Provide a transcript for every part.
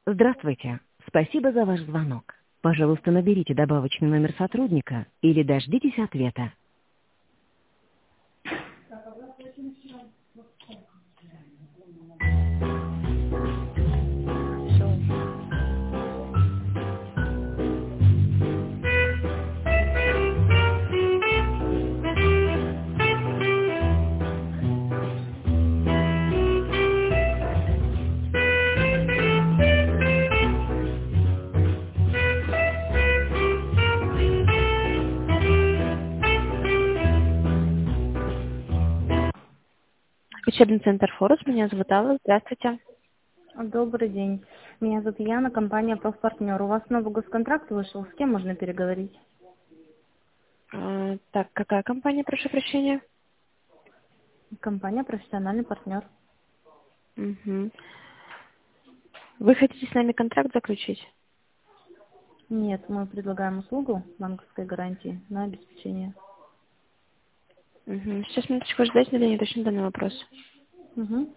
Здравствуйте. Спасибо за ваш звонок. Пожалуйста, наберите добавочный номер сотрудника или дождитесь ответа. Учебный центр Форус. Меня зовут Алла. Здравствуйте. Добрый день. Меня зовут Яна, компания «Профпартнер». У вас новый госконтракт вышел. С кем можно переговорить? Так, какая компания, прошу прощения? Компания «Профессиональный партнер». Мгм. Вы хотите с нами контракт заключить? Нет, мы предлагаем услугу банковской гарантии на обеспечение. Мгм. Сейчас минуточку ждать, надо не уточнить данный вопрос. Угу.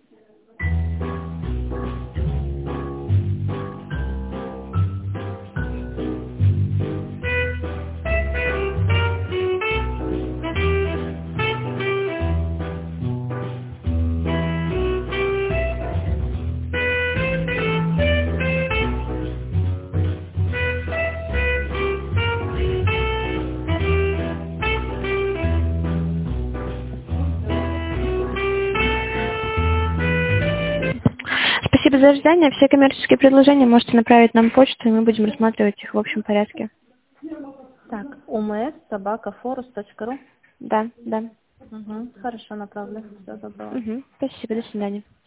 Спасибо за ожидание. Все коммерческие предложения можете направить нам почту, и мы будем рассматривать их в общем порядке. Так, ums@forus.ru. Да, да. Угу. Хорошо, направлю. Всего доброго. Спасибо, до свидания.